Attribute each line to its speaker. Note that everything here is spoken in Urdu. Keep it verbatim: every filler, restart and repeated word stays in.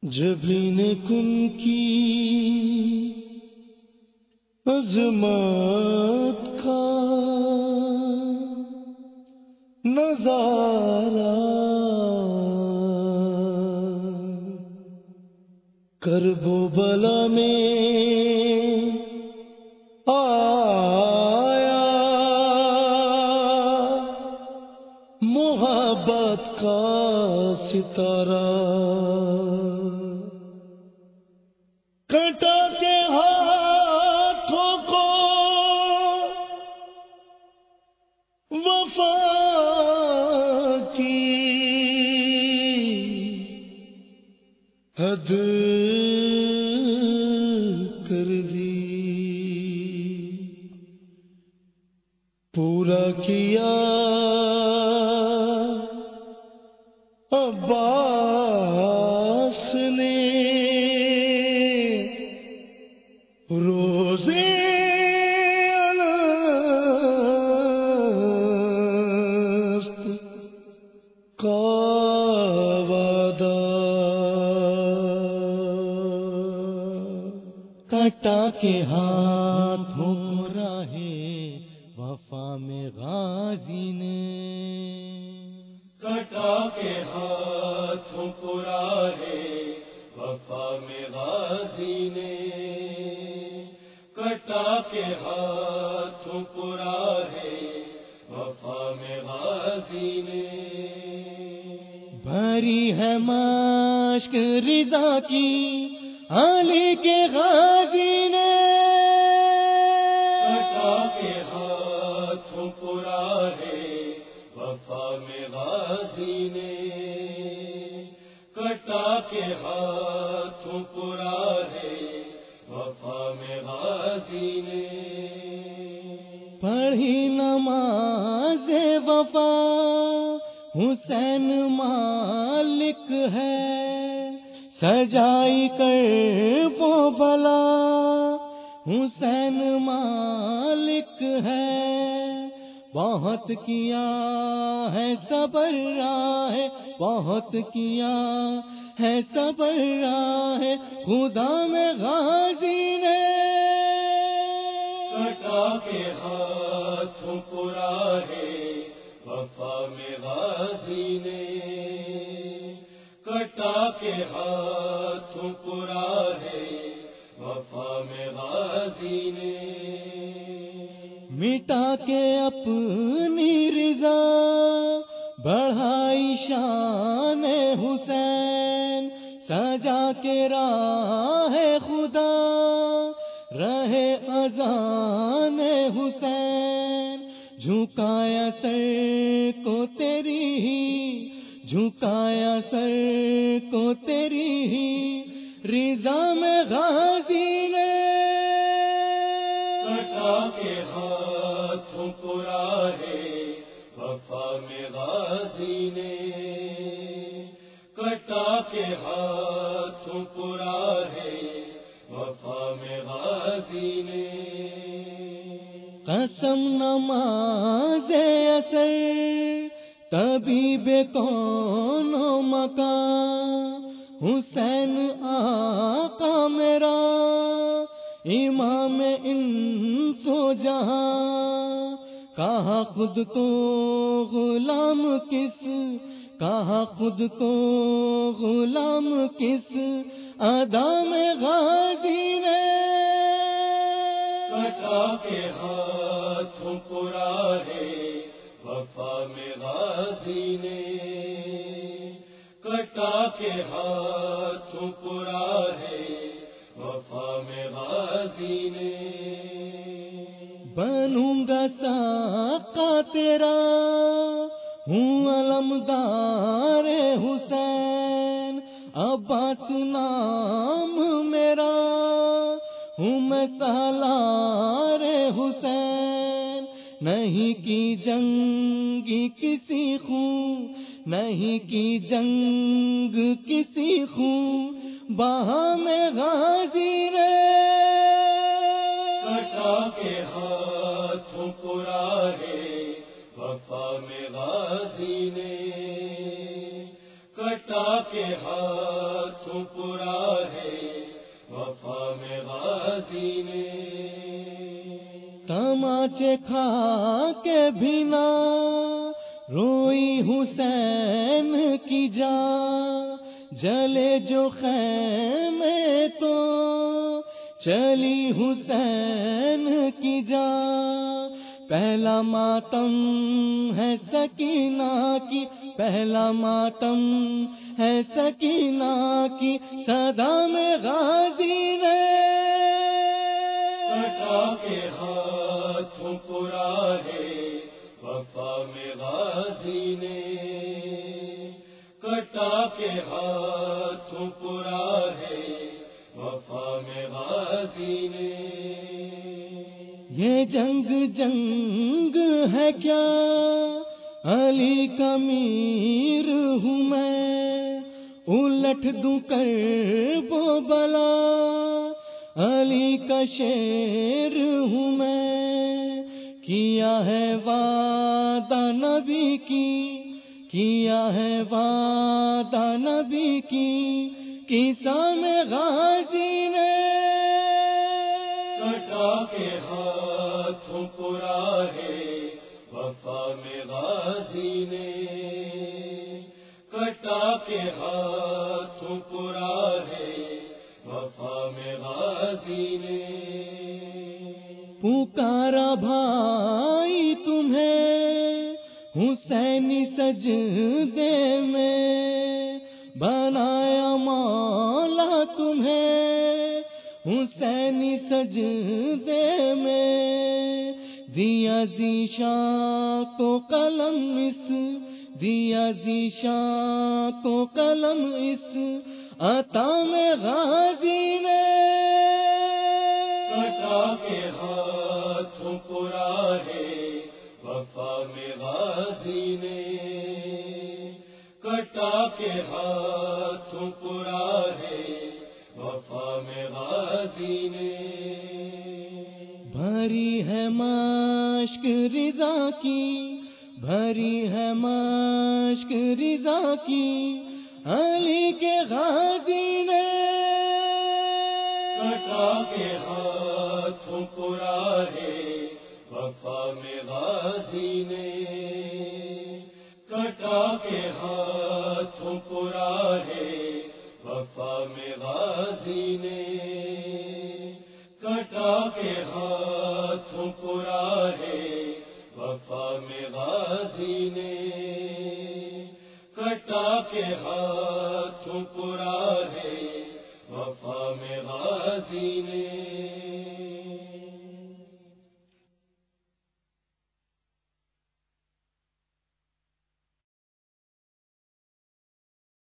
Speaker 1: جبین کن کی عظمت کا نظارہ کرب و بلا میں آیا محبت کا ستارہ کٹا کے ہاتھوں کو وفا کی حد کر دی، پورا کیا عباس نے روزے الست کا وعدہ،
Speaker 2: کٹا کے ہاتھوں راہے وفا میں غازی نے،
Speaker 1: کٹا کے ہاتھوں کو راہے وفا میں غازی نے، کٹا کے ہاتھوں کو راہے وفا میں غازی نے،
Speaker 2: بھری ہے مشک رضا کی علی کے غازی نے،
Speaker 1: کٹا کے ہاتھوں کو راہے وفا میں غازی نے، کٹا کے ہاتھوں کو راہے وفا میں غازی نے،
Speaker 2: پڑھی نماز وفا حسین مالک ہے، سجائی کر وہ بلا حسین مالک ہے، بہت کیا ہے صبر راہ بہت کیا ہے صبر راہ خدا میں غازی نے،
Speaker 1: کٹا کے ہاتھوں کو راہے وفا میں غازی نے، کٹا کے ہاتھوں کو راہے وفا میں غازی نے،
Speaker 2: مٹا کے اپنی رضا بڑھائی شان حسین، سجا کے راہ خدا رہے اذان حسین، جھکایا سر کو تیری ہی جھکایا سر کو تیری ہی رضا میں غازی نے،
Speaker 1: کٹا کے ہاتھوں کو راہے وفا میں غازی نے، کٹا کے ہاتھوں کو راہے وفا میں غازی نے،
Speaker 2: قسم نماز اثر طبیب کون و مکان، حسین آقا میرا امام انس و جہاں، کہا خود کو غلام کس کہا خود کو غلام کس ادا میں غازی نے،
Speaker 1: کٹا کے ہاتھوں کو راہے وفا میں غازی نے، کٹا کے ہاتھوں کو راہے وفا میں غازی نے،
Speaker 2: بنوں گا ساقا تیرا ہوں علمدار حسین، عباس نام میرا ہوں میں سالار حسین، نہیں کی جنگ کسی خون نہیں کی جنگ کسی خون بہا میں غازی نے،
Speaker 1: کٹا کے ہاتھوں کو راہے وفا میں غازی نے، کٹا کٹا کے ہاتھوں پورا ہے وفا میں غازی نے،
Speaker 2: تماچے کھا کے بھی نہ روئی حسین کی جان، جلے جو خیمے تو چلی حسین کی جان، پہلا ماتم ہے سکینہ کی، پہلا ماتم ہے سکینہ کی، صدا میں غازی نے
Speaker 1: کٹا کے ہاتھوں پورا ہے وفا میں غازی نے، کٹا کے ہاتھوں پورا ہے وفا میں غازی نے،
Speaker 2: یہ جنگ جنگ ہے کیا علی کا میر ہوں میں، الٹ دوں کر وہ بلا علی کا شیر ہوں میں، کیا ہے وعدہ نبی کی، کیا ہے وعدہ نبی کی، قصہ میں غازی نے
Speaker 1: کٹا کے ہاتھوں پورا ہے وفا میں غازی نے، کٹا کے ہاتھوں پورا ہے وفا میں غازی نے،
Speaker 2: پکارا بھائی تمہیں حسینی سجدے میں، بنایا مولا تمہیں حسینی سجدے میں، دیا ذیشاں کو قلم اس، دیا ذیشاں کو قلم اس عطا میں غازی نے،
Speaker 1: کٹا کے ہاتھوں پورا ہے وفا میں غازی نے، کٹا کے ہاتھوں پورا ہے وفا میں غازی نے،
Speaker 2: بھری ہے مشک رضا کی، بھری ہے مشک رضا کی، علی کے غازی نے
Speaker 1: کٹا کے ہاتھوں پورا ہے وفا میں غازی نے، کٹا کے ہاتھوں پورا ہے وفا میں غازی نے، کٹا کے ہاتھوں پورا ہے وفا میں غازی نے، کٹا کے ہاتھوں پورا ہے وفا میں غازی نے۔